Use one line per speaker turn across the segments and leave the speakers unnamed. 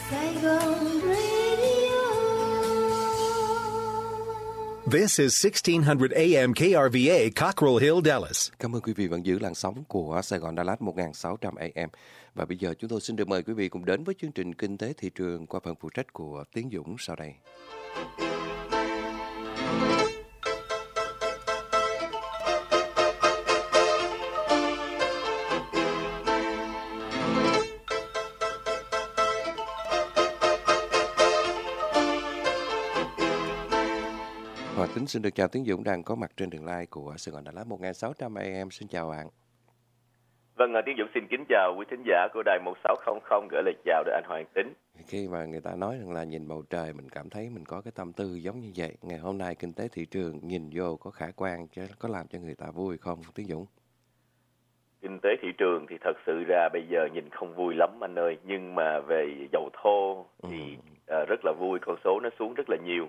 Sài Gòn Radio.
This is 1600 AM KRVA, Cockrell Hill, Dallas.
Cảm ơn quý vị vẫn giữ làn sóng của Sài Gòn Đà Lạt 1600 AM. Và bây giờ chúng tôi xin được mời quý vị cùng đến với chương trình Kinh tế thị trường qua phần phụ trách của Tiến Dũng sau đây. Hòa Tính xin được chào Tiến Dũng đang có mặt trên đường live của Sài Gòn Đà Lạt 1600 AM. Xin chào bạn.
Vâng, Tiến Dũng xin kính chào quý thính giả của đài 1600, gửi lời chào đến anh Hoàng Tính.
Khi mà người ta nói rằng là nhìn bầu trời mình cảm thấy mình có cái tâm tư giống như vậy. Ngày hôm nay kinh tế thị trường nhìn vô có khả quan chứ có làm cho người ta vui không Tiến Dũng?
Kinh tế thị trường thì thật sự ra bây giờ nhìn không vui lắm anh ơi. Nhưng mà về dầu thô thì rất là vui, con số nó xuống rất là nhiều.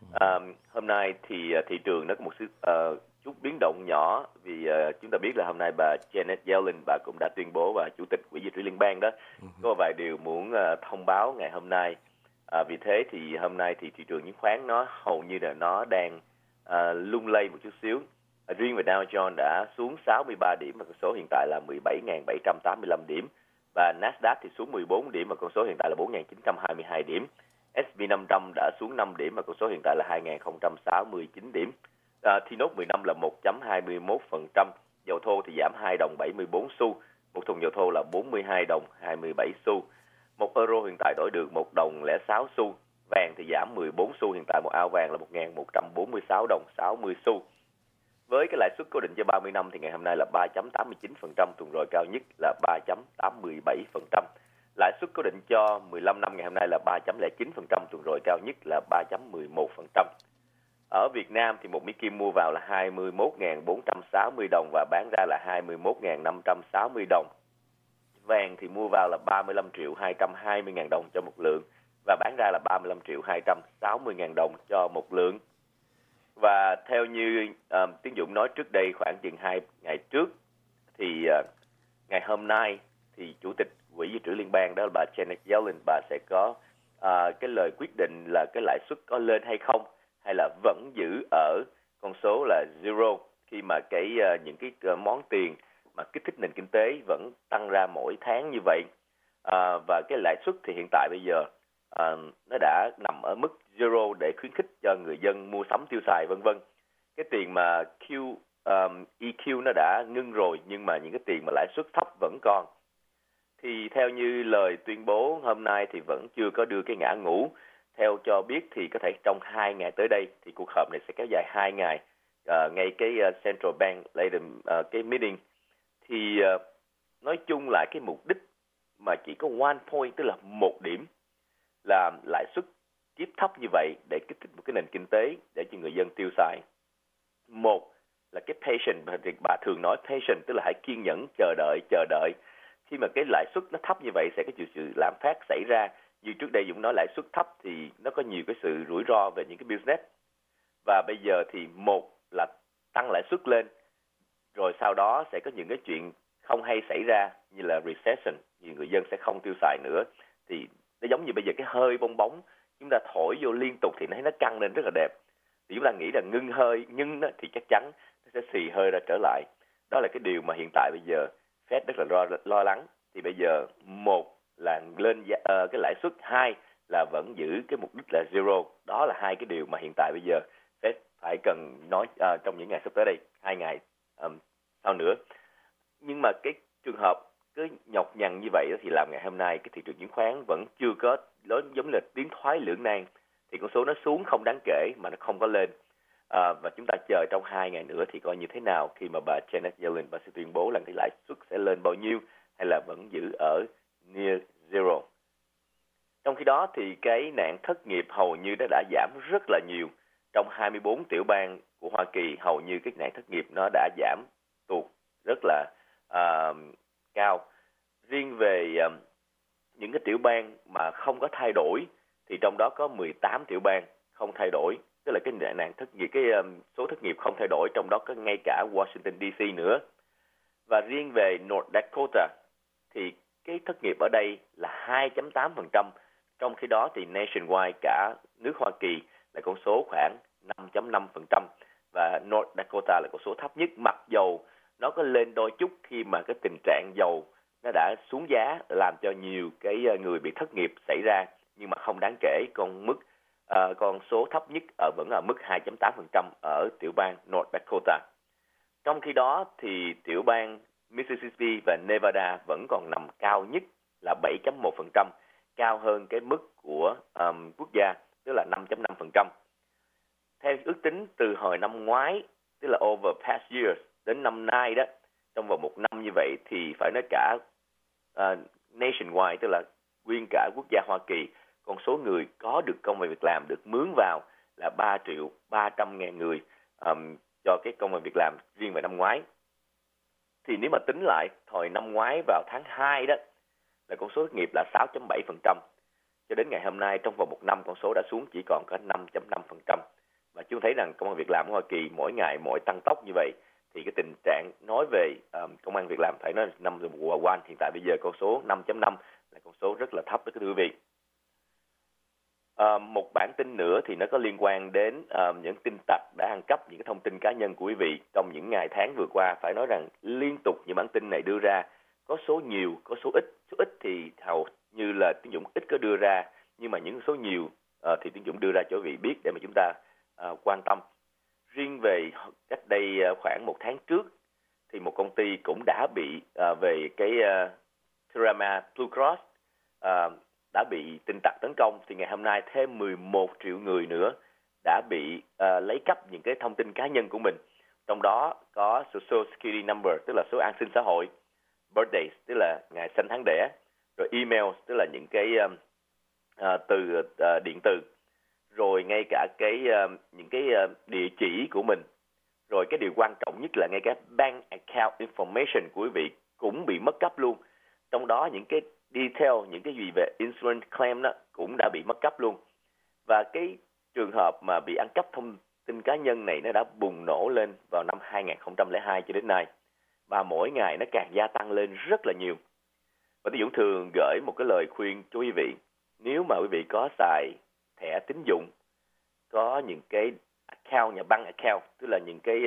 Hôm nay thì thị trường nó có một chút biến động nhỏ vì chúng ta biết là hôm nay bà Janet Yellen bà cũng đã tuyên bố, và chủ tịch Quỹ dự trữ liên bang đó có vài điều muốn thông báo ngày hôm nay. Vì thế thì hôm nay thì thị trường chứng khoán nó hầu như là nó đang lung lay một chút xíu. Riêng về Dow Jones đã xuống 63 điểm và con số hiện tại là 17.785 điểm, và Nasdaq thì xuống 14 điểm và con số hiện tại là 4.922 điểm. S&P 500 đã xuống 5 điểm và con số hiện tại là 2.069 điểm. T-Note 15 là 1.21%. Dầu thô thì giảm 2 đồng 74 xu. Một thùng dầu thô là 42 đồng 27 xu. Một euro hiện tại đổi được 1 đồng 06 xu. Vàng thì giảm 14 xu, hiện tại một ao vàng là 1.146 đồng 60 xu. Với cái lãi suất cố định cho 30 năm thì ngày hôm nay là 3.89%, tuần rồi cao nhất là 3.87%. Lãi suất cố định cho 15 năm ngày hôm nay là 3.09%, tuần rồi cao nhất là 3.11%. Ở Việt Nam thì một Mỹ Kim mua vào là 21.460 đồng và bán ra là 21.560 đồng. Vàng thì mua vào là 35.220.000 đồng cho một lượng và bán ra là 35.260.000 đồng cho một lượng. Và theo như Tiến Dũng nói trước đây khoảng chừng 2 ngày trước thì ngày hôm nay thì chủ tịch Quỹ dự trữ liên bang đó là bà Janet Yellen, bà sẽ có cái lời quyết định là cái lãi suất có lên hay không, hay là vẫn giữ ở con số là zero khi mà những cái món tiền mà kích thích nền kinh tế vẫn tăng ra mỗi tháng như vậy. Và cái lãi suất thì hiện tại bây giờ nó đã nằm ở mức zero để khuyến khích cho người dân mua sắm tiêu xài vân vân. Cái tiền mà EQ nó đã ngưng rồi, nhưng mà những cái tiền mà lãi suất thấp vẫn còn. Thì theo như lời tuyên bố hôm nay thì vẫn chưa có đưa cái ngã ngũ. Theo cho biết thì có thể trong 2 ngày tới đây thì cuộc họp này sẽ kéo dài 2 ngày, ngay cái Central Bank cái meeting. Thì nói chung lại cái mục đích mà chỉ có one point, tức là một điểm, là lãi suất kiếp thấp như vậy để kích thích một cái nền kinh tế để cho người dân tiêu xài. Một là cái patient, bà thường nói patient tức là hãy kiên nhẫn chờ đợi. Khi mà cái lãi suất nó thấp như vậy sẽ có sự lạm phát xảy ra. Như trước đây Dũng nói lãi suất thấp thì nó có nhiều cái sự rủi ro về những cái business. Và bây giờ thì một là tăng lãi suất lên, rồi sau đó sẽ có những cái chuyện không hay xảy ra như là recession, nhiều người dân sẽ không tiêu xài nữa. Thì nó giống như bây giờ cái hơi bong bóng chúng ta thổi vô liên tục thì nó căng lên rất là đẹp. Thì chúng ta nghĩ là ngưng hơi, nhưng thì chắc chắn nó sẽ xì hơi ra trở lại. Đó là cái điều mà hiện tại bây giờ Fed rất là lo lắng. Thì bây giờ một là lên cái lãi suất, hai là vẫn giữ cái mục đích là zero. Đó là hai cái điều mà hiện tại bây giờ Fed phải cần nói trong những ngày sắp tới đây, 2 ngày sau nữa. Nhưng mà cái trường hợp cứ nhọc nhằn như vậy thì làm ngày hôm nay cái thị trường chứng khoán vẫn chưa có giống là tiến thoái lưỡng nan. Thì con số nó xuống không đáng kể mà nó không có lên. Và chúng ta chờ trong 2 ngày nữa thì coi như thế nào khi mà bà Janet Yellen bà sẽ tuyên bố là cái lãi suất sẽ lên bao nhiêu hay là vẫn giữ ở near zero. Trong khi đó thì cái nạn thất nghiệp hầu như nó đã giảm rất là nhiều. Trong 24 tiểu bang của Hoa Kỳ hầu như cái nạn thất nghiệp nó đã giảm tụt rất là cao. Riêng về những cái tiểu bang mà không có thay đổi thì trong đó có 18 tiểu bang không thay đổi, tức là cái nạn thất nghiệp, cái số thất nghiệp không thay đổi, trong đó có ngay cả Washington DC nữa. Và riêng về North Dakota thì cái thất nghiệp ở đây là 2.8%, Trong khi đó thì nationwide cả nước Hoa Kỳ là con số khoảng 5.5% và North Dakota là con số thấp nhất, mặc dầu nó có lên đôi chút khi mà cái tình trạng dầu nó đã xuống giá làm cho nhiều cái người bị thất nghiệp xảy ra, nhưng mà không đáng kể. Con số thấp nhất vẫn ở mức 2.8% ở tiểu bang North Dakota. Trong khi đó thì tiểu bang Mississippi và Nevada vẫn còn nằm cao nhất là 7.1%, cao hơn cái mức của quốc gia, tức là 5.5%. Theo ước tính từ hồi năm ngoái, tức là over past years, đến năm nay đó, trong vòng một năm như vậy thì phải nói cả nationwide, tức là nguyên cả quốc gia Hoa Kỳ, con số người có được công việc làm, được mướn vào là 3.300.000 người cho cái công việc làm riêng về năm ngoái. Thì nếu mà tính lại hồi năm ngoái vào tháng 2 đó là con số thất nghiệp là 6.7%. Cho đến ngày hôm nay trong vòng một năm con số đã xuống chỉ còn có 5.5%. Và chúng thấy rằng công an việc làm ở Hoa Kỳ mỗi ngày mỗi tăng tốc như vậy thì cái tình trạng nói về công an việc làm phải nói năm vừa qua hiện tại bây giờ con số 5.5 là con số rất là thấp đó thưa quý vị. Một bản tin nữa thì nó có liên quan đến những tin tặc đã ăn cắp những cái thông tin cá nhân của quý vị trong những ngày tháng vừa qua. Phải nói rằng liên tục những bản tin này đưa ra, có số nhiều, có số ít. Số ít thì hầu như là Tiến Dũng ít có đưa ra, nhưng mà những số nhiều thì Tiến Dũng đưa ra cho quý vị biết để mà chúng ta quan tâm. Riêng về cách đây khoảng một tháng trước thì một công ty cũng đã bị về cái Terama Blue Cross đã bị tin tặc tấn công, thì ngày hôm nay thêm 11 triệu người nữa đã bị lấy cắp những cái thông tin cá nhân của mình. Trong đó có Social Security Number, tức là số an sinh xã hội, birthdays, tức là ngày sinh tháng đẻ, rồi email, tức là những cái từ điện từ, rồi ngay cả những cái địa chỉ của mình, rồi cái điều quan trọng nhất là ngay cả bank account information của quý vị cũng bị mất cắp luôn. Trong đó những cái detail, những cái gì về insurance claim đó cũng đã bị mất cắp luôn. Và cái trường hợp mà bị ăn cắp thông tin cá nhân này nó đã bùng nổ lên vào năm 2002 cho đến nay. Và mỗi ngày nó càng gia tăng lên rất là nhiều. Và Tiến Dũng thường gửi một cái lời khuyên cho quý vị. Nếu mà quý vị có xài thẻ tín dụng, có những cái account, nhà băng account, tức là những cái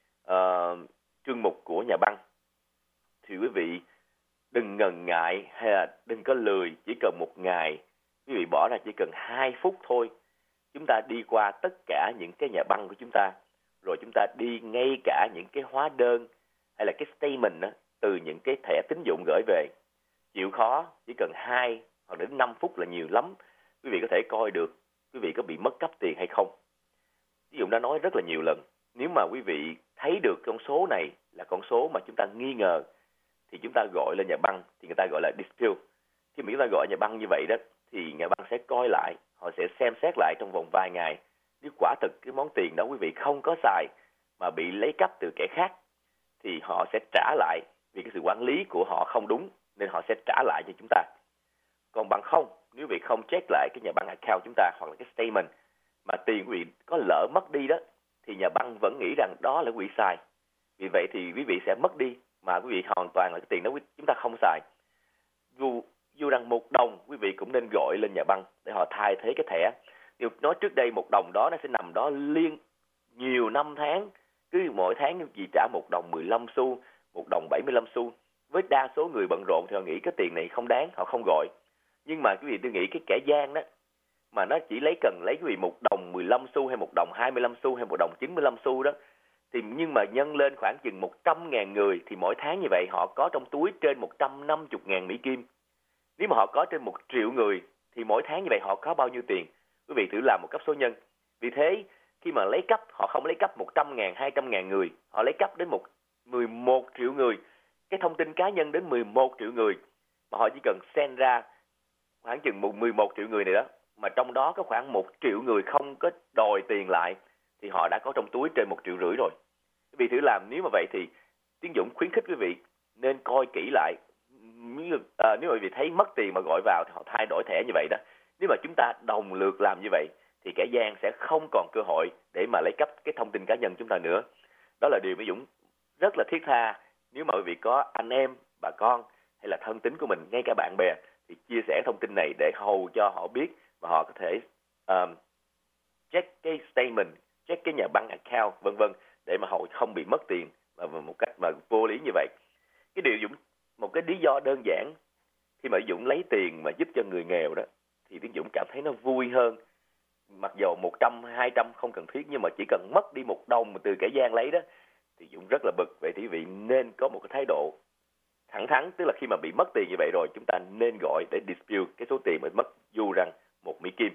chương mục của nhà băng, thì quý vị đừng ngần ngại hay là đừng có lười. Chỉ cần một ngày quý vị bỏ ra chỉ cần 2 phút thôi, chúng ta đi qua tất cả những cái nhà băng của chúng ta, rồi chúng ta đi ngay cả những cái hóa đơn hay là cái statement đó, từ những cái thẻ tín dụng gửi về. Chịu khó, chỉ cần 2 hoặc đến 5 phút là nhiều lắm, quý vị có thể coi được quý vị có bị mất cắp tiền hay không. Ví dụ đã nói rất là nhiều lần, nếu mà quý vị thấy được con số này là con số mà chúng ta nghi ngờ thì chúng ta gọi lên nhà băng, thì người ta gọi là dispute. Khi mà chúng ta gọi nhà băng như vậy đó thì nhà băng sẽ coi lại, họ sẽ xem xét lại trong vòng vài ngày. Nếu quả thực cái món tiền đó quý vị không có xài mà bị lấy cắp từ kẻ khác thì họ sẽ trả lại, vì cái sự quản lý của họ không đúng nên họ sẽ trả lại cho chúng ta. Còn bằng không, nếu quý vị không check lại cái nhà băng account chúng ta hoặc là cái statement mà tiền quý vị có lỡ mất đi đó, thì nhà băng vẫn nghĩ rằng đó là quý vị xài. Vì vậy thì quý vị sẽ mất đi mà quý vị hoàn toàn là cái tiền đó chúng ta không xài. Dù rằng $1 quý vị cũng nên gọi lên nhà băng để họ thay thế cái thẻ. Điều nói trước đây $1 đó nó sẽ nằm đó liên nhiều năm tháng, cứ mỗi tháng quý vị trả $1.15, $1.75. Với đa số người bận rộn thì họ nghĩ cái tiền này không đáng, họ không gọi. Nhưng mà quý vị tôi nghĩ cái kẻ gian đó mà nó chỉ cần lấy quý vị $1.15 hay $1.25 hay $1.95 đó, thì nhưng mà nhân lên khoảng chừng 100.000 người thì mỗi tháng như vậy họ có trong túi trên 150.000 Mỹ Kim. Nếu mà họ có trên 1 triệu người thì mỗi tháng như vậy họ có bao nhiêu tiền? Quý vị thử làm một cấp số nhân. Vì thế khi mà lấy cắp, họ không lấy cắp 100.000, 200.000 người, họ lấy cắp đến 11 triệu người. Cái thông tin cá nhân đến 11 triệu người mà họ chỉ cần send ra khoảng chừng 11 triệu người này đó, mà trong đó có khoảng 1 triệu người không có đòi tiền lại thì họ đã có trong túi trên 1,5 triệu rồi. Quý vị thử làm. Nếu mà vậy thì Tiến Dũng khuyến khích quý vị nên coi kỹ lại. Nếu mà quý vị thấy mất tiền mà gọi vào thì họ thay đổi thẻ như vậy đó. Nếu mà chúng ta đồng lượt làm như vậy thì kẻ gian sẽ không còn cơ hội để mà lấy cắp cái thông tin cá nhân chúng ta nữa. Đó là điều mà Dũng rất là thiết tha. Nếu mà quý vị có anh em, bà con hay là thân tín của mình, ngay cả bạn bè, thì chia sẻ thông tin này để hầu cho họ biết và họ có thể check cái statement, check cái nhà băng account vân vân, để mà họ không bị mất tiền và một cách mà vô lý như vậy. Cái điều Dũng, một cái lý do đơn giản khi mà Dũng lấy tiền mà giúp cho người nghèo đó, thì Tiến Dũng cảm thấy nó vui hơn. Mặc dù 100, 200 không cần thiết, nhưng mà chỉ cần mất đi $1 mà từ kẻ gian lấy đó, thì Dũng rất là bực. Vậy thì quý vị nên có một cái thái độ thẳng thắn, tức là khi mà bị mất tiền như vậy rồi, chúng ta nên gọi để dispute cái số tiền mà mất, dù rằng $1.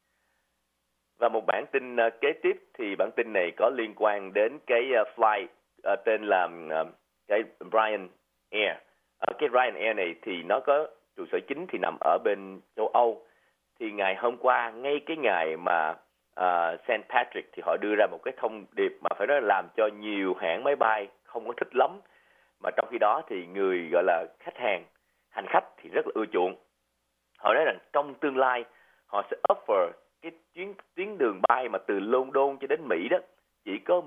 Và một bản tin kế tiếp, thì bản tin này có liên quan đến cái flight tên là cái Ryanair. Cái Ryanair này thì nó có trụ sở chính thì nằm ở bên châu Âu. Thì ngày hôm qua, ngay cái ngày mà St. Patrick, thì họ đưa ra một cái thông điệp mà phải nói là làm cho nhiều hãng máy bay không có thích lắm. Mà trong khi đó thì người gọi là khách hàng, hành khách thì rất là ưa chuộng. Họ nói rằng trong tương lai họ sẽ offer cái tuyến đường bay mà từ London cho đến Mỹ đó chỉ có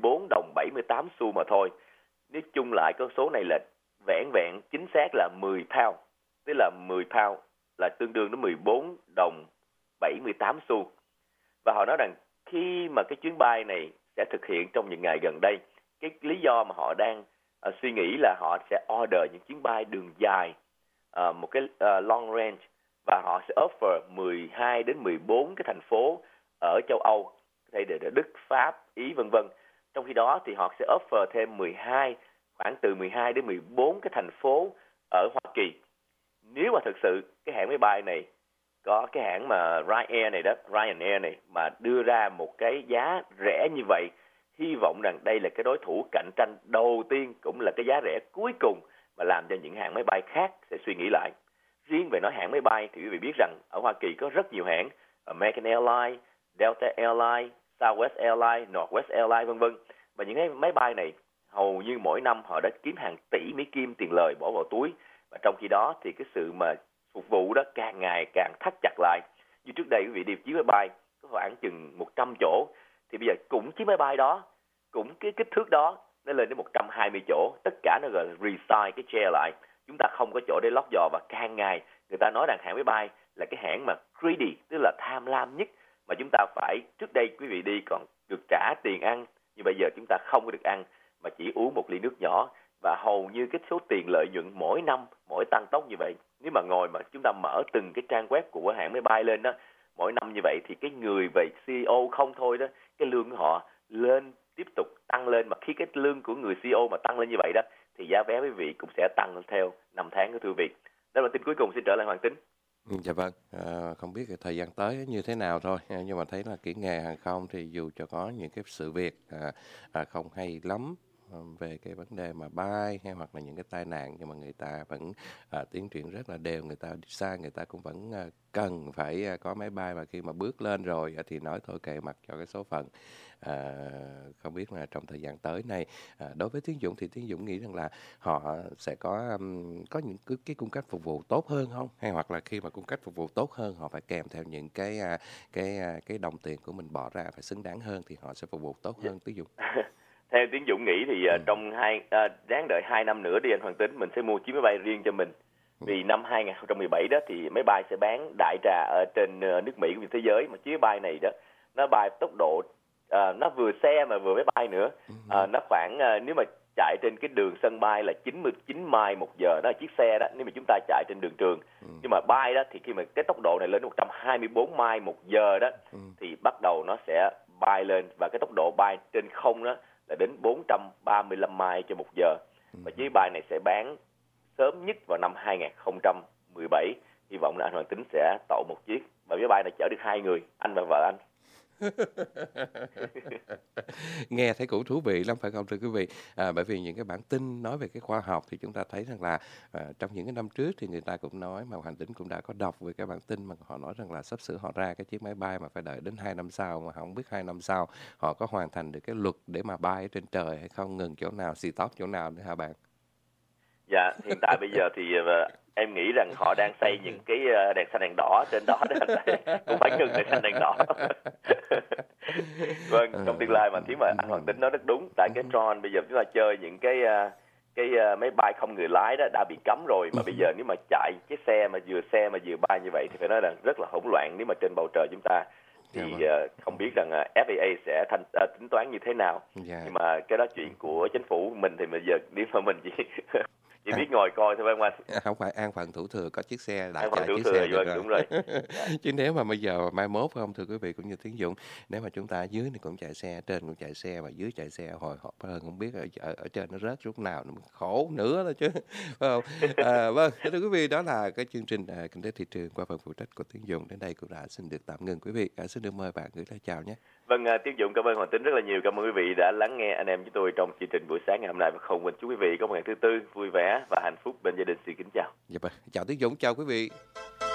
$14.78 mà thôi. Nói chung lại con số này là vẹn chính xác là 10 pound, tức là 10 pound là tương đương với $14.78. Và họ nói rằng khi mà cái chuyến bay này sẽ thực hiện trong những ngày gần đây, cái lý do mà họ đang suy nghĩ là họ sẽ order những chuyến bay đường dài, một cái long range, và họ sẽ offer 12 đến 14 cái thành phố ở châu Âu, có thể là Đức, Pháp, Ý vân vân. Trong khi đó thì họ sẽ offer thêm khoảng từ 12 đến 14 cái thành phố ở Hoa Kỳ. Nếu mà thực sự cái hãng máy bay này, có cái hãng mà Ryanair này mà đưa ra một cái giá rẻ như vậy, hy vọng rằng đây là cái đối thủ cạnh tranh đầu tiên, cũng là cái giá rẻ cuối cùng mà làm cho những hãng máy bay khác sẽ suy nghĩ lại. Riêng về nói hãng máy bay thì quý vị biết rằng ở Hoa Kỳ có rất nhiều hãng, American Airlines, Delta Airlines, Southwest Airlines, Northwest Airlines vân vân. Và những cái máy bay này hầu như mỗi năm họ đã kiếm hàng tỷ Mỹ Kim tiền lời bỏ vào túi. Và trong khi đó thì cái sự mà phục vụ đó càng ngày càng thắt chặt lại. Như trước đây quý vị đi chuyến máy bay có khoảng chừng 100 chỗ, thì bây giờ cũng chiếc máy bay đó, cũng cái kích thước đó, nó lên đến 120 chỗ. Tất cả nó gọi là resize cái chair lại. Chúng ta không có chỗ để lót giò, và càng ngày người ta nói rằng hãng máy bay là cái hãng mà greedy, tức là tham lam nhất, mà chúng ta phải, trước đây quý vị đi còn được trả tiền ăn, nhưng bây giờ chúng ta không có được ăn mà chỉ uống một ly nước nhỏ. Và hầu như cái số tiền lợi nhuận mỗi năm mỗi tăng tốc như vậy, nếu mà ngồi mà chúng ta mở từng cái trang web của hãng máy bay lên đó, mỗi năm như vậy thì cái người về CEO không thôi đó, cái lương của họ lên tiếp tục tăng lên. Mà khi cái lương của người CEO mà tăng lên như vậy đó, thì giá vé quý vị cũng sẽ tăng theo năm tháng của thưa quý vị. Đó là tin cuối cùng, xin trở lại Hoàng Tín.
Dạ vâng, không biết cái thời gian tới như thế nào thôi, nhưng mà thấy là kỹ nghề hàng không thì dù cho có những cái sự việc không hay lắm về cái vấn đề mà bay hay hoặc là những cái tai nạn, nhưng mà người ta vẫn tiến triển rất là đều. Người ta đi xa, người ta cũng vẫn cần phải có máy bay, và khi mà bước lên rồi thì nói thôi kệ mặc cho cái số phận. Không biết là trong thời gian tới này, đối với Tiến Dũng thì Tiến Dũng nghĩ rằng là họ sẽ có những cái cung cách phục vụ tốt hơn không, hay hoặc là khi mà cung cách phục vụ tốt hơn họ phải kèm theo những cái đồng tiền của mình bỏ ra phải xứng đáng hơn, thì họ sẽ phục vụ tốt hơn Tiến Dũng.
Theo Tiến Dũng nghĩ thì trong đáng đợi 2 năm nữa đi anh Hoàng Tín, mình sẽ mua chiếc máy bay riêng cho mình. Vì năm 2017 đó thì máy bay sẽ bán đại trà ở trên nước Mỹ cũng như thế giới. Mà chiếc máy bay này đó, nó bay tốc độ, nó vừa xe mà vừa máy bay nữa. Nó khoảng, nếu mà chạy trên cái đường sân bay là 99 mile một giờ, đó là chiếc xe đó, nếu mà chúng ta chạy trên đường trường. Nhưng mà bay đó thì khi mà cái tốc độ này lên 124 mile một giờ đó, thì bắt đầu nó sẽ bay lên, và cái tốc độ bay trên không đó là đến 435 mile trên một giờ. Và chiếc bay này sẽ bán sớm nhất vào năm 2017. Hy vọng là anh Hoàng Tín sẽ tậu một chiếc, và máy bay này chở được 2 người, anh và vợ anh.
Nghe thấy cũng thú vị lắm phải không thưa quý vị? Bởi vì những cái bản tin nói về cái khoa học thì chúng ta thấy rằng là trong những cái năm trước thì người ta cũng nói, mà Hoàng Tín cũng đã có đọc về cái bản tin mà họ nói rằng là sắp sửa họ ra cái chiếc máy bay mà phải đợi đến 2 năm sau, mà không biết 2 năm sau họ có hoàn thành được cái luật để mà bay ở trên trời hay không, ngừng chỗ nào, xì tóc chỗ nào nữa hả bạn?
Dạ, hiện tại bây giờ thì em nghĩ rằng họ đang xây những cái đèn xanh đèn đỏ trên đó, cũng phải ngừng đèn xanh đèn đỏ. Vâng, trong tương lai mà nếu mà anh Hoàng Tín nói rất đúng, tại cái drone bây giờ chúng ta chơi những cái máy bay không người lái đó đã bị cấm rồi, mà bây giờ nếu mà chạy cái xe mà vừa bay như vậy thì phải nói là rất là hỗn loạn nếu mà trên bầu trời chúng ta. Thì không biết rằng FAA sẽ tính toán như thế nào. Nhưng mà cái đó chuyện của chính phủ mình thì bây giờ nếu mà mình chỉ biết ngồi coi thôi phải không anh?
Không phải an phận thủ thừa có chiếc xe đã
An phận
chạy
thủ
chiếc
thừa,
xe được
vâng,
rồi.
đúng rồi.
Chứ nếu mà bây giờ mai mốt không thưa quý vị cũng như Tiến Dũng, nếu mà chúng ta dưới này cũng chạy xe, trên cũng chạy xe và dưới chạy xe hồi hộp hơn, không biết ở trên nó rớt lúc nào, nó khổ nữa đó chứ. Phải không? Vâng, thưa quý vị, đó là cái chương trình Kinh tế thị trường qua phần phụ trách của Tiến Dũng đến đây cũng đã xin được tạm ngừng quý vị. Xin được mời bạn gửi lời chào nhé.
Vâng, Tiến Dũng cảm ơn Hoàng Tính rất là nhiều. Cảm ơn quý vị đã lắng nghe anh em chúng tôi trong chương trình buổi sáng ngày hôm nay. Và không quên chúc quý vị có một ngày thứ tư vui vẻ và hạnh phúc bên gia đình. Xin kính chào.
Dạ vâng, chào Tiến Dũng, chào quý vị.